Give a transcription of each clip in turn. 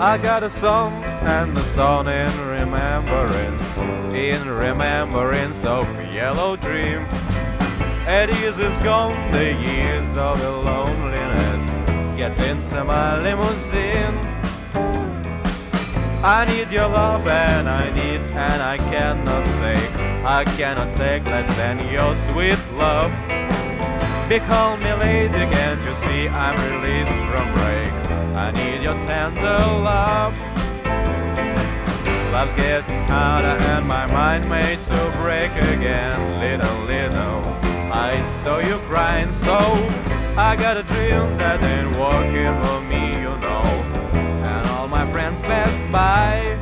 I got a song and a song in remembrance of a yellow dream. 8 years is gone, the years of the loneliness. Get into my limousine. I need your love and I cannot take less than your sweet love. Be call me lady, can't you see I'm released from break? I need your tender love. Love's getting harder and my mind made to break again. Little, I saw you crying, so I got a dream that ain't working for me, you know. And all my friends passed by.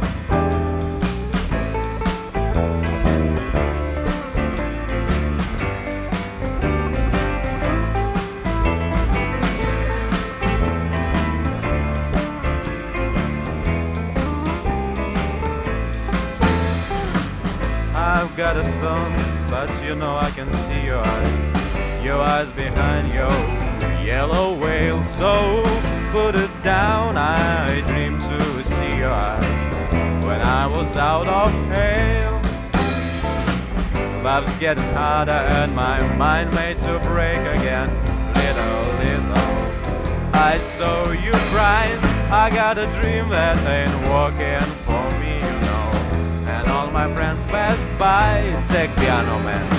I've got a song, but you know I can see your eyes behind your yellow veil. So put it down, I dreamed to see your eyes when I was out of hell. Love's getting harder and my mind made to break again. Little, I saw you crying. I got a dream that ain't working for me, you know. And all my friends passed by. Take piano man.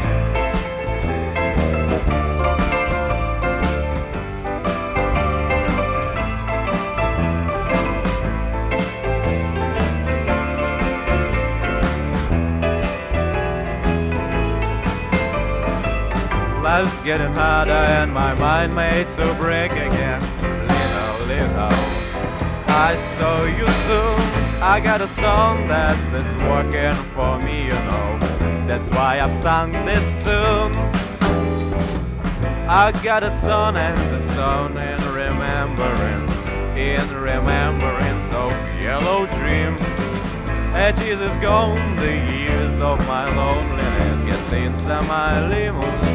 Life's getting harder and my mind made to break again. Little, I saw you soon. I got a song that's working for me, you know. That's why I've sung this tune. I got a song and a song in remembrance of yellow dream. 8 years is gone, the years of my loneliness. Gets into my limousine.